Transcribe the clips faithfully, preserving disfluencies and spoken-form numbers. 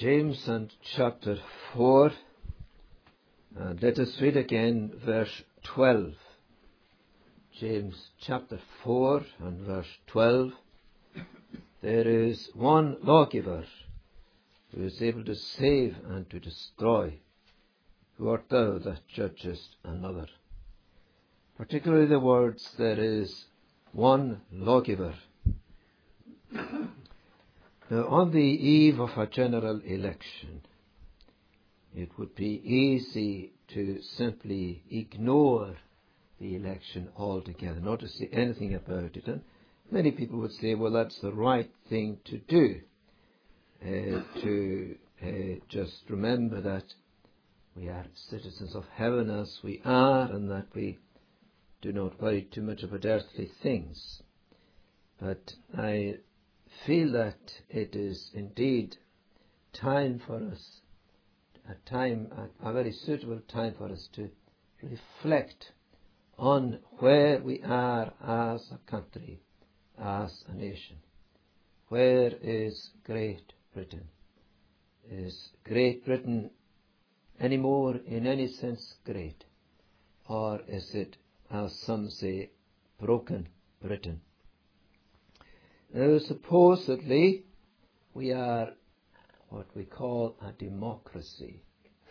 James and chapter four, and let us read again verse twelve. James chapter four and verse twelve. There is one lawgiver who is able to save and to destroy. Who art thou that judgest another? Particularly the words, there is one lawgiver. Now, on the eve of a general election, it would be easy to simply ignore the election altogether, not to say anything about it. And many people would say, well, that's the right thing to do, uh, to uh, just remember that we are citizens of heaven as we are, and that we do not worry too much about earthly things. But I feel that it is indeed time for us, a time, a, a very suitable time for us to reflect on where we are as a country, as a nation. Where is Great Britain? Is Great Britain any more in any sense great? Or is it, as some say, broken Britain? Now, supposedly, we are what we call a democracy,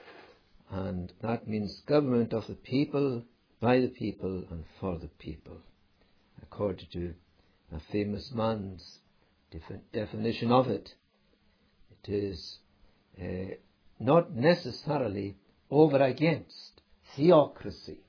and that means government of the people, by the people, and for the people, according to a famous man's defi- definition of it. It is uh, not necessarily over against theocracy,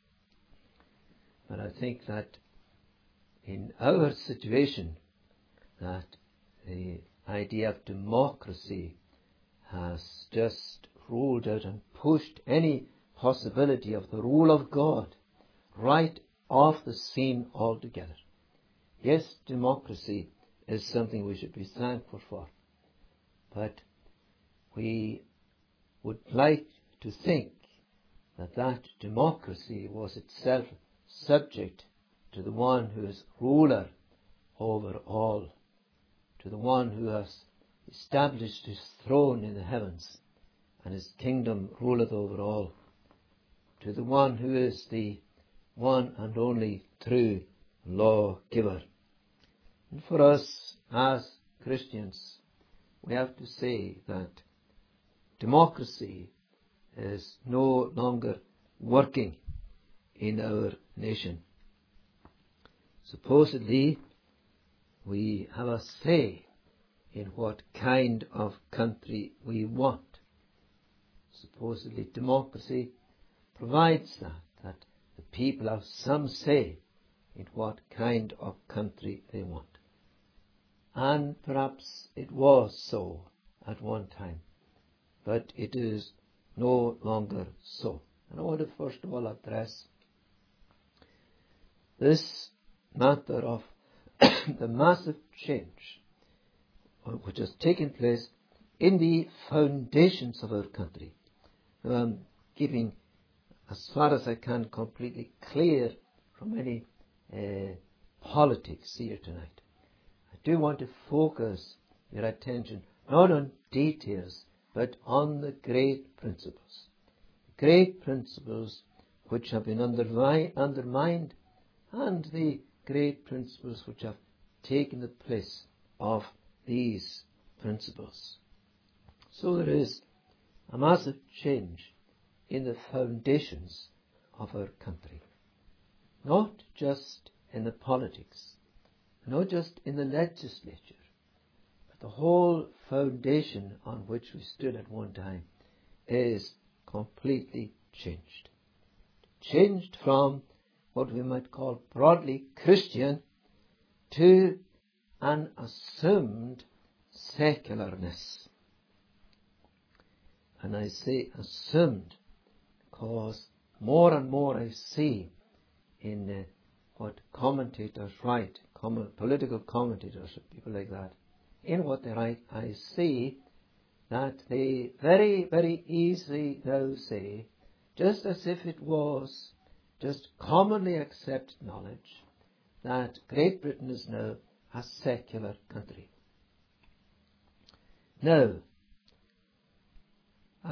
but I think that in our situation, that the idea of democracy has just ruled out and pushed any possibility of the rule of God right off the scene altogether. Yes, democracy is something we should be thankful for, but we would like to think that that democracy was itself subject to the one who is ruler over all, to the one who has established his throne in the heavens, and his kingdom ruleth over all, to the one who is the one and only true lawgiver. And for us as Christians, we have to say that democracy is no longer working in our nation. Supposedly, we have a say in what kind of country we want. Supposedly, democracy provides that, that the people have some say in what kind of country they want. And perhaps it was so at one time, but it is no longer so. And I want to first of all address this matter of the massive change which has taken place in the foundations of our country. Now, I'm keeping, as far as I can, completely clear from any uh, politics here tonight. I do want to focus your attention not on details, but on the great principles. Great principles which have been undervi- undermined, and the great principles which have taken the place of these principles. So there is a massive change in the foundations of our country. Not just in the politics, not just in the legislature, but the whole foundation on which we stood at one time is completely changed. Changed from what we might call broadly Christian to an assumed secularness. And I say assumed because more and more I see in uh, what commentators write, com- political commentators, people like that, in what they write, I see that they very, very easily now say, just as if it was just commonly accepted knowledge, that Great Britain is now a secular country. Now,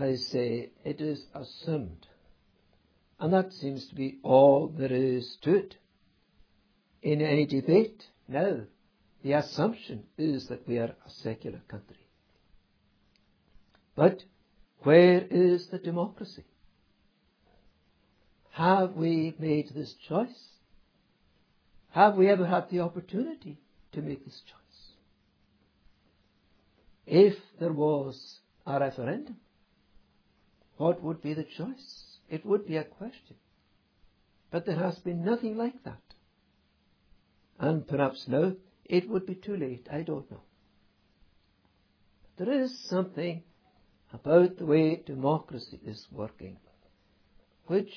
I say it is assumed. And that seems to be all there is to it. In any debate now, the assumption is that we are a secular country. But where is the democracy? Have we made this choice? Have we ever had the opportunity to make this choice? If there was a referendum, what would be the choice? It would be a question. But there has been nothing like that. And perhaps now it would be too late. I don't know. There is something about the way democracy is working which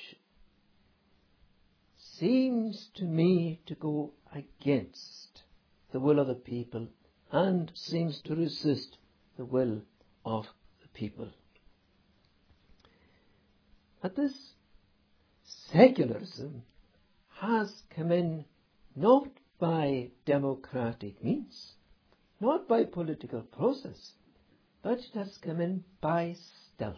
seems to me to go against the will of the people and seems to resist the will of the people. But this secularism has come in not by democratic means, not by political process, but it has come in by stealth.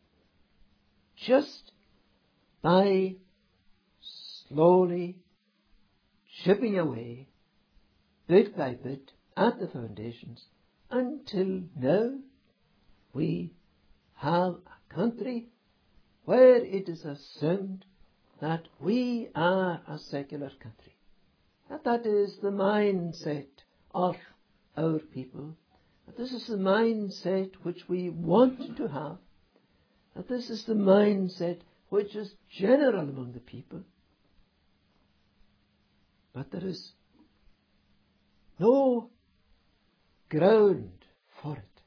Just by slowly chipping away, bit by bit, at the foundations, until now we have a country where it is assumed that we are a secular country. That that is the mindset of our people. That this is the mindset which we want to have. That this is the mindset which is general among the people. But there is no ground for it.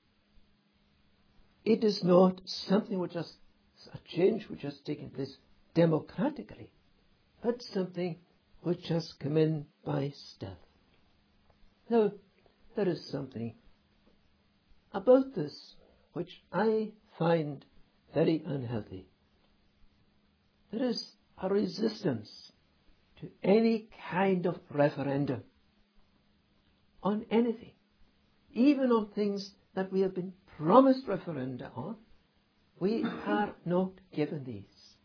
It is not something which has a change which has taken place democratically, but something which has come in by stealth. Now, there is something about this which I find very unhealthy. There is a resistance to any kind of referendum on anything, even on things that we have been promised referenda on. We are not given these.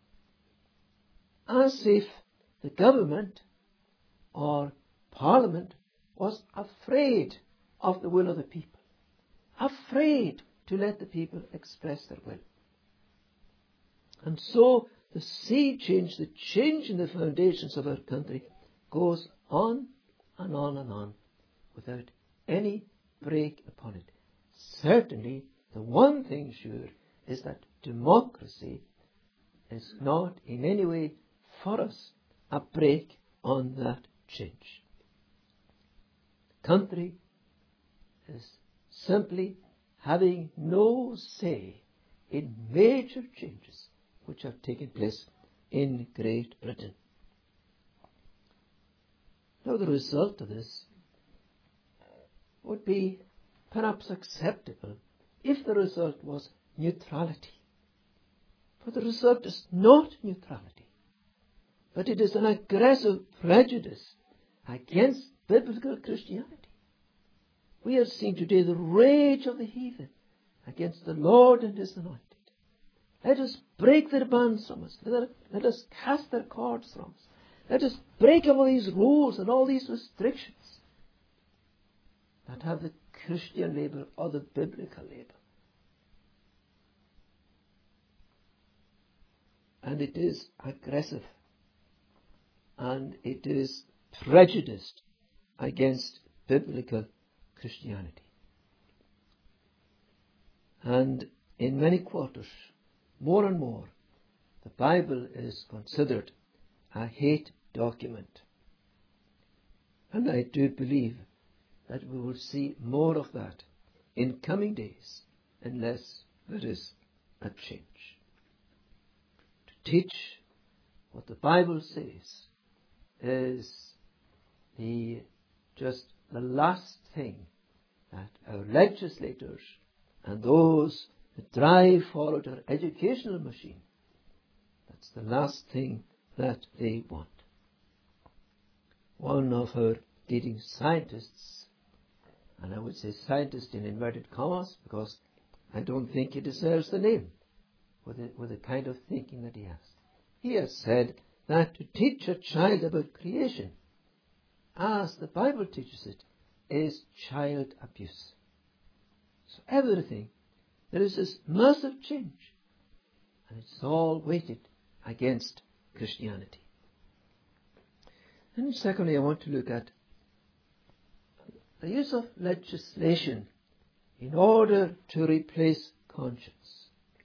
As if the government or Parliament was afraid of the will of the people, afraid to let the people express their will. And so the sea change, the change in the foundations of our country goes on and on and on without any break upon it. Certainly, the one thing sure is that democracy is not in any way for us a break on that change. The country is simply having no say in major changes which have taken place in Great Britain. Now the result of this would be perhaps acceptable if the result was neutrality. But the result is not neutrality, but it is an aggressive prejudice against biblical Christianity. We are seeing today the rage of the heathen against the Lord and His anointed. Let us break their bands from us. Let, let us cast their cords from us. Let us break all these rules and all these restrictions that have the Christian label or the biblical label. And it is aggressive, and it is prejudiced against biblical Christianity. And in many quarters, more and more, the Bible is considered a hate document. And I do believe that we will see more of that in coming days unless there is a change. To teach what the Bible says is the just the last thing that our legislators and those that drive forward our educational machine, that's the last thing that they want. One of our leading scientists, and I would say scientist in inverted commas because I don't think he deserves the name with the, with the kind of thinking that he has. He has said that to teach a child about creation, as the Bible teaches it, is child abuse. So everything, there is this massive change, and it's all weighted against Christianity. And secondly, I want to look at the use of legislation in order to replace conscience.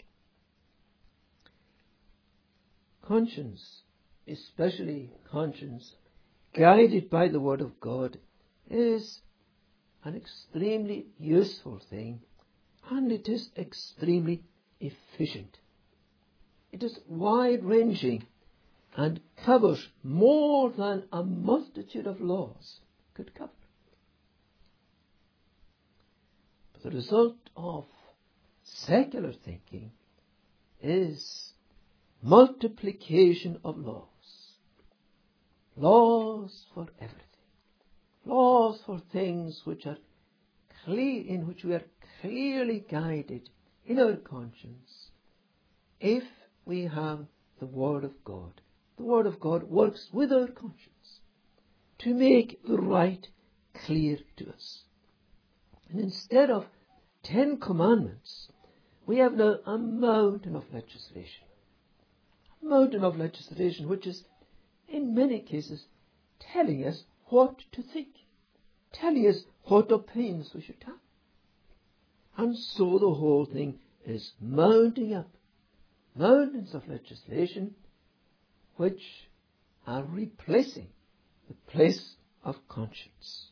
Conscience, especially conscience guided by the Word of God, is an extremely useful thing, and it is extremely efficient. It is wide-ranging and covers more than a multitude of laws could cover. But the result of secular thinking is multiplication of laws. Laws for everything. Laws for things which are clear, in which we are clearly guided in our conscience if we have the Word of God. The Word of God works with our conscience to make the right clear to us. And instead of Ten Commandments, we have now a mountain of legislation. A mountain of legislation which is, in many cases, telling us what to think, telling us what opinions we should have. And so the whole thing is mounting up mountains of legislation which are replacing the place of conscience.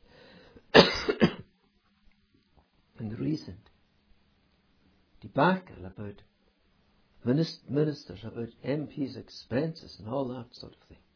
And the recent debacle about ministers, about M Ps' expenses and all that sort of thing.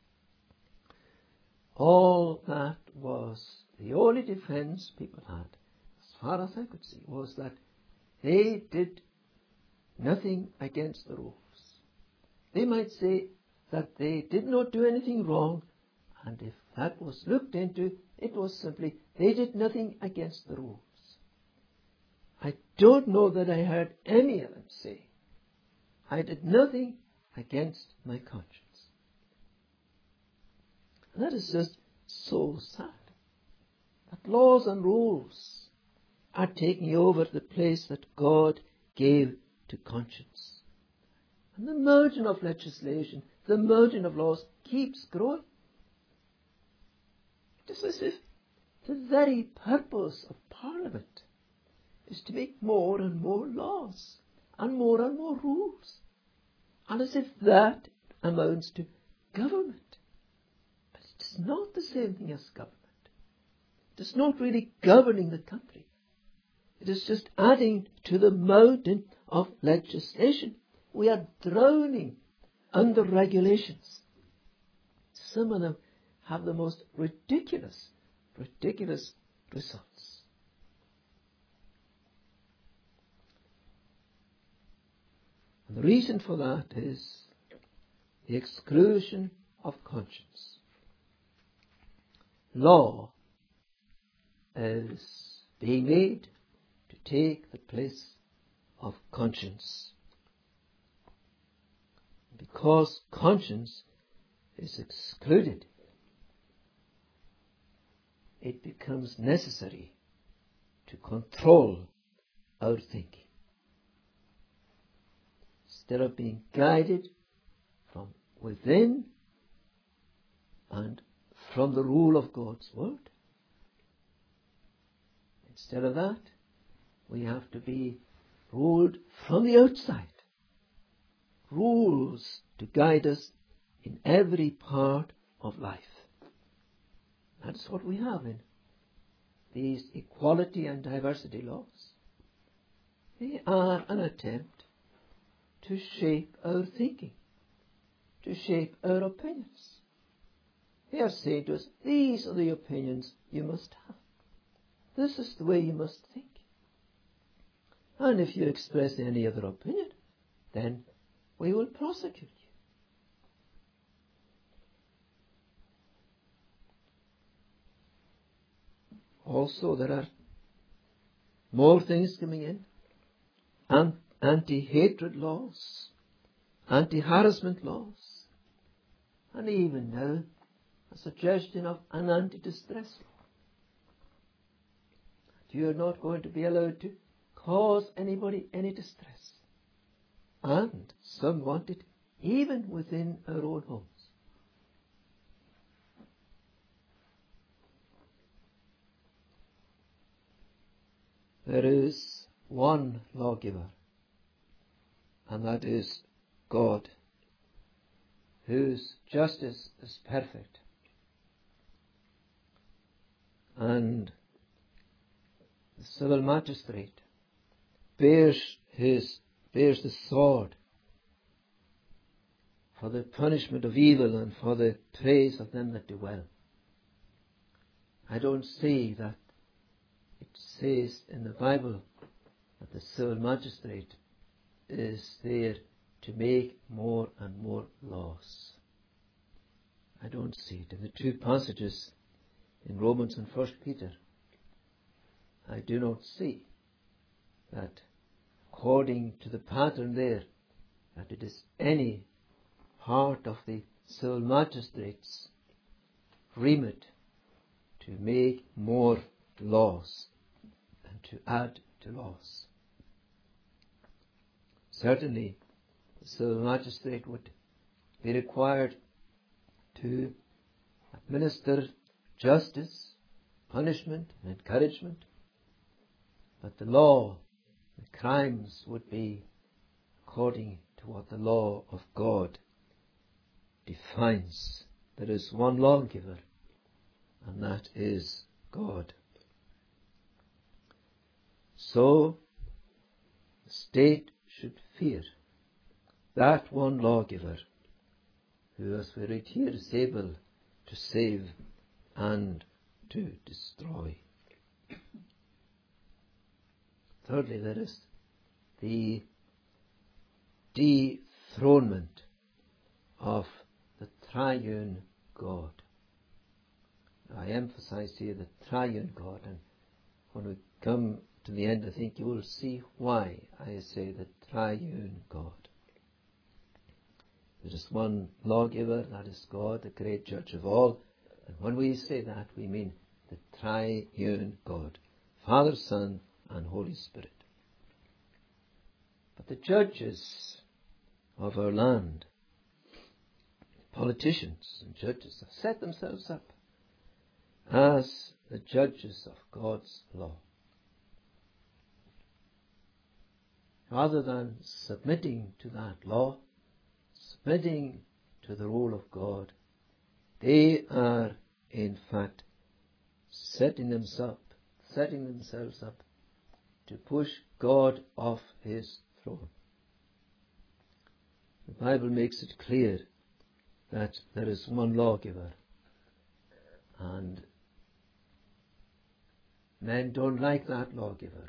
All that was, the only defense people had, as far as I could see, was that they did nothing against the rules. They might say that they did not do anything wrong, and if that was looked into, it was simply they did nothing against the rules. I don't know that I heard any of them say, I did nothing against my conscience. And that is just so sad, that laws and rules are taking over the place that God gave to conscience. And the mountain of legislation, the mountain of laws keeps growing. It is as if the very purpose of Parliament is to make more and more laws and more and more rules. And as if that amounts to government. But it is not the same thing as government. It is not really governing the country. It is just adding to the mountain of legislation. We are drowning under regulations. Some of them have the most ridiculous, ridiculous results. And the reason for that is the exclusion of conscience. Law is being made to take the place of conscience. Because conscience is excluded, it becomes necessary to control our thinking. Instead of being guided from within and from the rule of God's Word, instead of that, we have to be ruled from the outside. Rules to guide us in every part of life. That's what we have in these equality and diversity laws. They are an attempt to shape our thinking, to shape our opinions. They are saying to us, these are the opinions you must have. This is the way you must think. And if you express any other opinion, then we will prosecute you. Also, there are more things coming in. an- anti-hatred laws, anti-harassment laws, and even now a suggestion of an anti-distress law. You're not going to be allowed to cause anybody any distress. And some want it even within our own homes. There is one lawgiver, and that is God, whose justice is perfect. And the civil magistrate bears his bears the sword for the punishment of evil and for the praise of them that do well. I don't see that it says in the Bible that the civil magistrate is there to make more and more laws. I don't see it. In the two passages in Romans and First Peter, I do not see that according to the pattern there, that it is any part of the civil magistrate's remit to make more laws and to add to laws. Certainly, the civil magistrate would be required to administer justice, punishment, and encouragement, but the law, the crimes would be according to what the law of God defines. There is one lawgiver, and that is God. So, the state should fear that one lawgiver who, as we read here, is able to save and to destroy. Thirdly, there is the dethronement of the triune God. I emphasize here the triune God, and when we come to the end, I think you will see why I say the triune God. There is one lawgiver, that is God, the great judge of all, and when we say that, we mean the triune God, Father, Son, and Holy Spirit. But the judges of our land, politicians and judges, have set themselves up as the judges of God's law. Rather than submitting to that law, submitting to the rule of God, they are in fact setting themselves up, setting themselves up to push God off his throne. The Bible makes it clear that there is one lawgiver, and men don't like that lawgiver.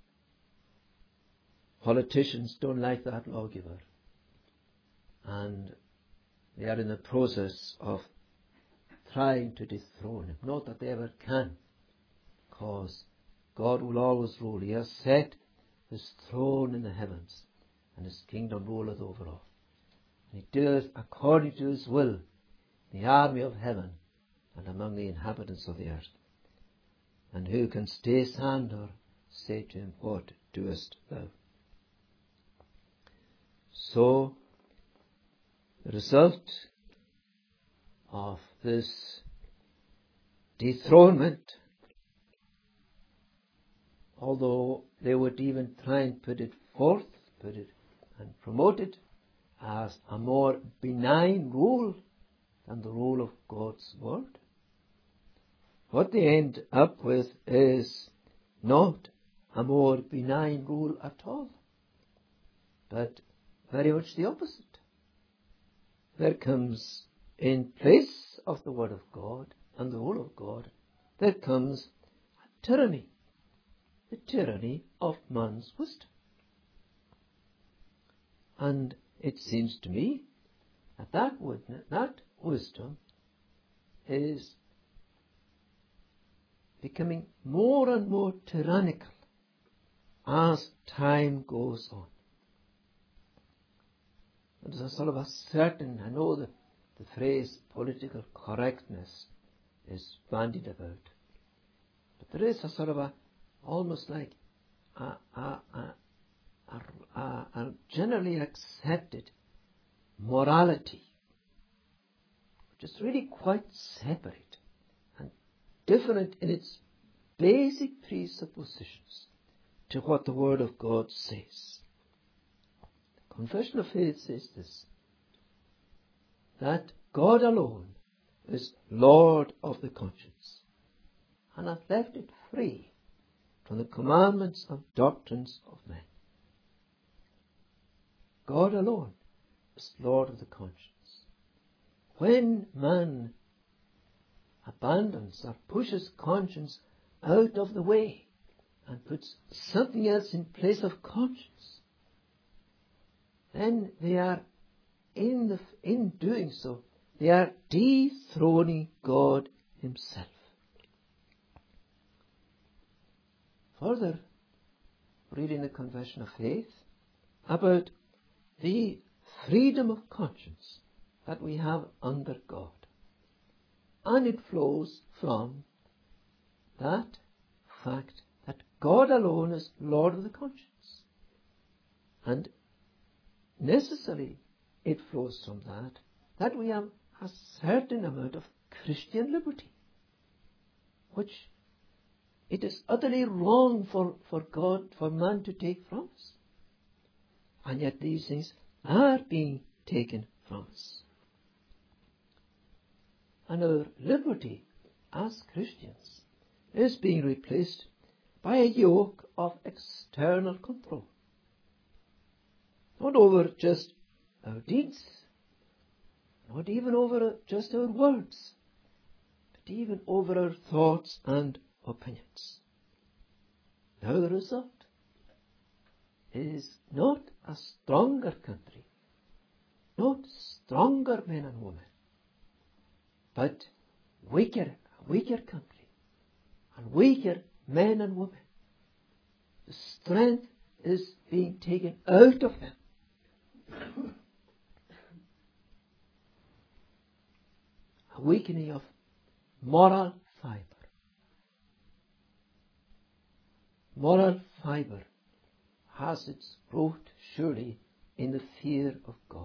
Politicians don't like that lawgiver, and they are in the process of trying to dethrone him. Not that they ever can, because God will always rule. He has set his throne in the heavens, and his kingdom ruleth over all. And he doeth according to his will in the army of heaven and among the inhabitants of the earth. And who can stay his hand or say to him, what doest thou? So, the result of this dethronement, although they would even try and put it forth, put it and promote it as a more benign rule than the rule of God's word, what they end up with is not a more benign rule at all, but very much the opposite. There comes, in place of the word of God and the rule of God, there comes a tyranny, the tyranny of man's wisdom. And it seems to me that that, that wisdom is becoming more and more tyrannical as time goes on. There's a sort of a certain, I know that the phrase political correctness is bandied about, but there is a sort of a, almost like a, a, a, a, a, a generally accepted morality, which is really quite separate and different in its basic presuppositions to what the Word of God says. The Confession of Faith says this, that God alone is Lord of the conscience, and hath left it free from the commandments of doctrines of men. God alone is Lord of the conscience. When man abandons or pushes conscience out of the way and puts something else in place of conscience, then they are, in, the, in doing so, they are dethroning God Himself. Further, reading the Confession of Faith about the freedom of conscience that we have under God. And it flows from that fact that God alone is Lord of the conscience. And necessarily it flows from that that we have a certain amount of Christian liberty, which it is utterly wrong for, for God, for man to take from us. And yet these things are being taken from us. And our liberty as Christians is being replaced by a yoke of external control. Not over just our deeds, not even over just our words, but even over our thoughts and opinions. Now the result is not a stronger country, not stronger men and women, but weaker, a weaker country, and weaker men and women. The strength is being taken out of them. A weakening of moral fibre. Moral fibre has its root surely in the fear of God.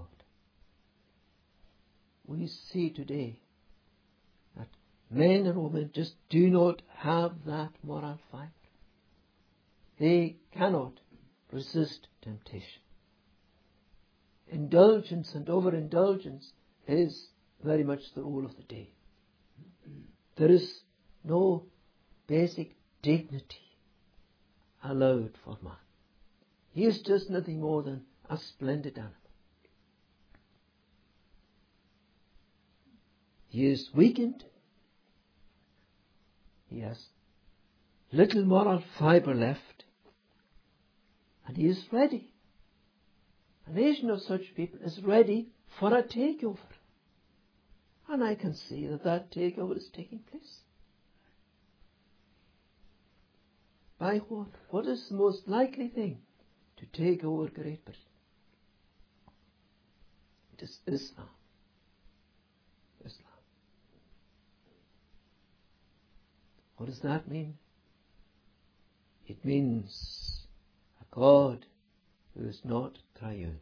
We see today that men and women just do not have that moral fibre. They cannot resist temptation. Indulgence and overindulgence is very much the rule of the day. There is no basic dignity allowed for man. He is just nothing more than a splendid animal. He is weakened. He has little moral fibre left. And he is ready. A nation of such people is ready for a takeover. And I can see that that takeover is taking place. By what? What is the most likely thing to take over Great Britain? It is Islam. Islam. What does that mean? It means a God who is not triune.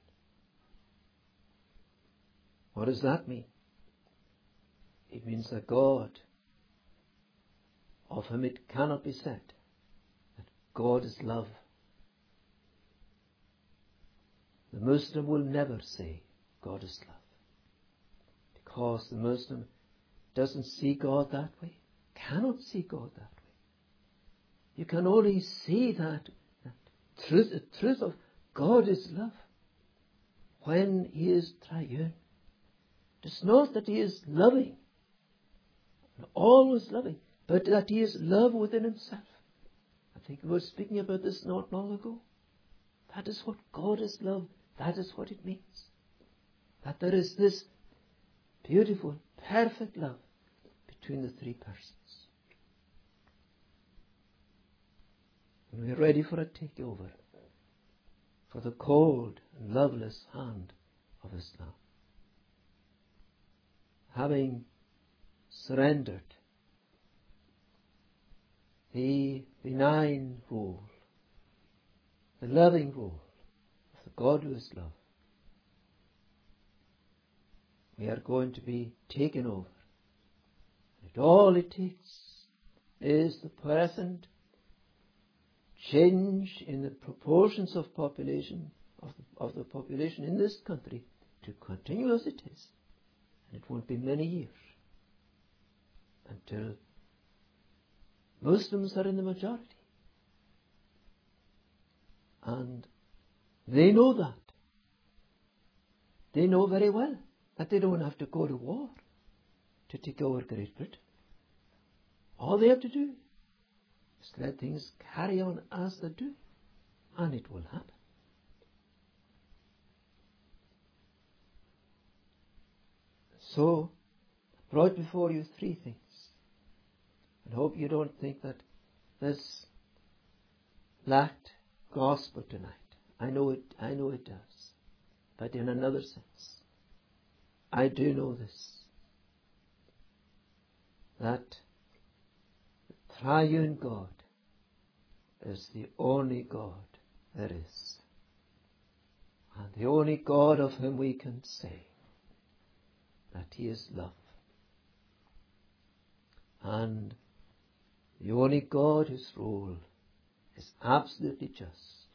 What does that mean? It means a God of whom it cannot be said that God is love. The Muslim will never say God is love, because the Muslim doesn't see God that way, cannot see God that way. You can only see that, that truth, the truth of God is love when He is triune. It's not that He is loving, always loving, but that He is love within Himself. I think we were speaking about this not long ago. That is what God is love. That is what it means. That there is this beautiful, perfect love between the three persons. And we're ready for a takeover, for the cold and loveless hand of Islam. Having surrendered the benign rule, the loving rule of the God who is love, we are going to be taken over. And all it takes is the present change in the proportions of population of the, of the population in this country to continue as it is. And it won't be many years until Muslims are in the majority. And they know that. They know very well that they don't have to go to war to take over Great Britain. All they have to do is let things carry on as they do, and it will happen. So, I brought before you three things. And hope you don't think that this lacked gospel tonight. I know it, I know it does. But in another sense, I do know this, that the triune God is the only God there is. And the only God of whom we can say that He is love. And the only God whose rule is absolutely just.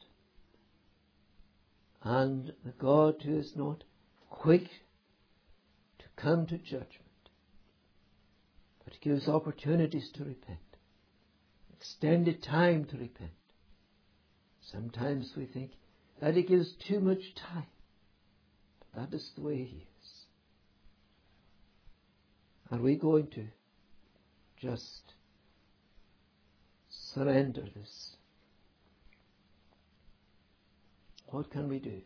And the God who is not quick to come to judgment, but gives opportunities to repent, extended time to repent. Sometimes we think that He gives too much time, but that is the way He is. Are we going to just surrender this? What can we do?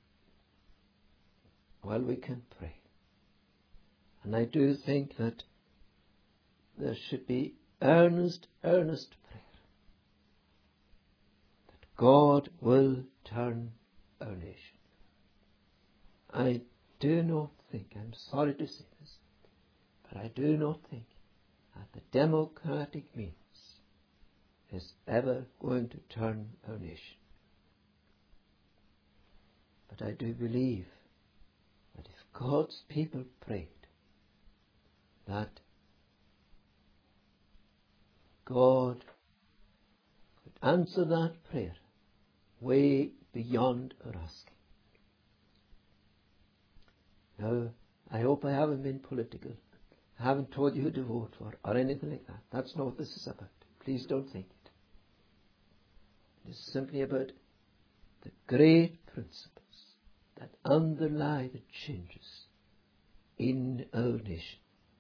Well, we can pray. And I do think that there should be earnest, earnest prayer that God will turn our nation. I do not think, I'm sorry to say this, but I do not think that the democratic means is ever going to turn our nation. But I do believe that if God's people prayed, that God could answer that prayer way beyond our asking. Now, I hope I haven't been political. I haven't told you who to vote for or anything like that. That's not what this is about. Please don't think it. It is simply about the great principles that underlie the changes in our nation.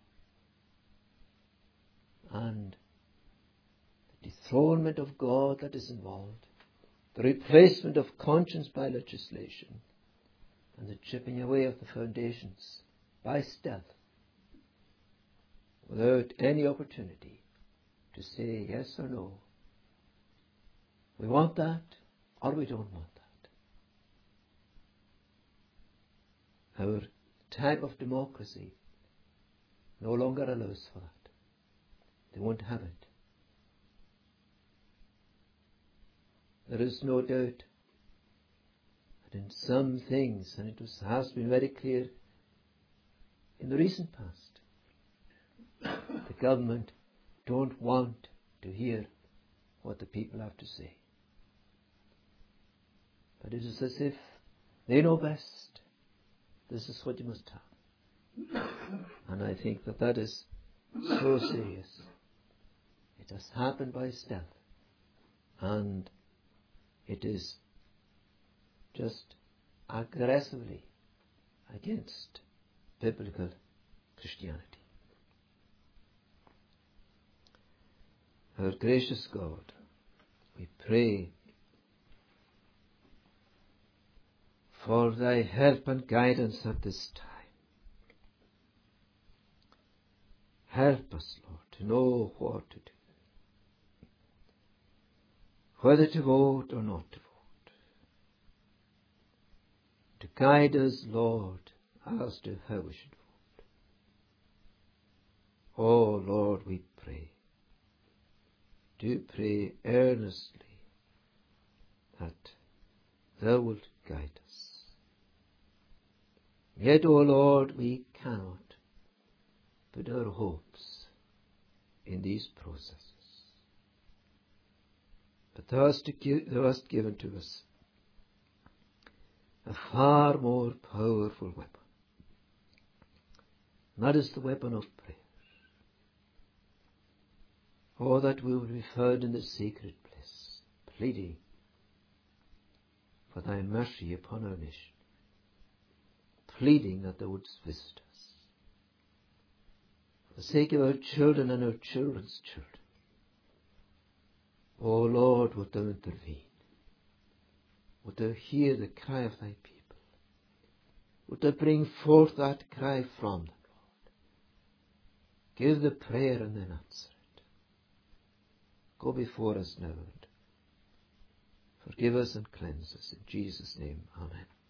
And the dethronement of God that is involved, the replacement of conscience by legislation, and the chipping away of the foundations by stealth, without any opportunity to say yes or no. We want that, or we don't want that. Our type of democracy no longer allows for that. They won't have it. There is no doubt that in some things, and it was, has been very clear in the recent past, the government don't want to hear what the people have to say. But it is as if they know best. This is what you must have. And I think that that is so serious. It has happened by stealth. And it is just aggressively against biblical Christianity. Our gracious God, we pray for thy help and guidance at this time. Help us, Lord, to know what to do. whether to vote or not to vote. To guide us, Lord, as to how we should vote. Oh, Lord, we pray. Do pray earnestly that Thou wilt guide us. Yet, O Lord, we cannot put our hopes in these processes. But Thou hast, thou hast given to us a far more powerful weapon. And that is the weapon of prayer. Oh, that we would be found in the secret place, pleading for Thy mercy upon our nation, pleading that Thou wouldst visit us, for the sake of our children and our children's children. O Lord, wilt Thou intervene? Wilt Thou hear the cry of Thy people? Wilt Thou bring forth that cry from them, Lord? Give the prayer and then answer it. Go before us now and forgive us and cleanse us. In Jesus' name, amen.